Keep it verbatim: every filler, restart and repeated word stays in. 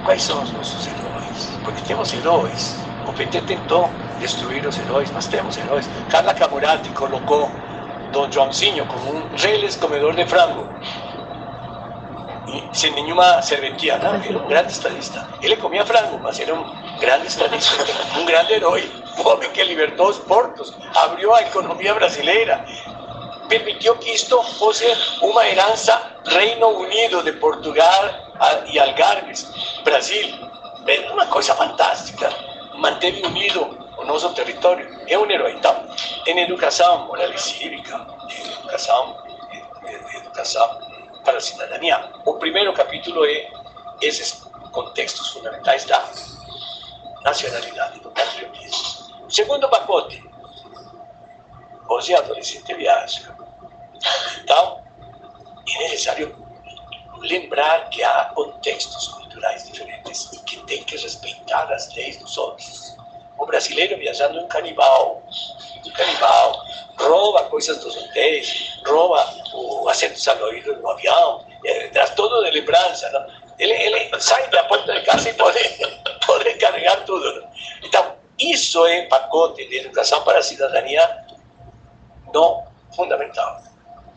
quais são os nossos heróis? Porque temos heróis. O P T tentou destruir os heróis, mas temos heróis. Carla Camurati colocou Dom Joãozinho como um reles comedor de frango. E, sem nenhuma serventia, não, era um grande estadista. Ele comia frango, mas era um grande estadista, um grande herói, um homem que libertou os portos, abriu a economia brasileira, permitiu que isto fosse uma herança Reino Unido de Portugal e Algarves, Brasil. É uma coisa fantástica, manteve unido o nosso território, é um herói. Então, em educação moral e cívica, em educação, em educação para a cidadania. O primeiro capítulo é esses contextos fundamentais da nacionalidade, do patriotismo. O segundo pacote, hoje a adolescente viaja. Então, é necessário lembrar que há contextos culturais diferentes e que tem que respeitar as leis dos outros. O brasileiro viajando é um canibal, um canibal, rouba coisas dos hotéis, rouba o assento salvavidas do avião, é, traz tudo de lembrança. Não? Ele, ele sai da porta de casa e pode, pode carregar tudo. Não? Então, isso é pacote de educação para a cidadania não fundamental.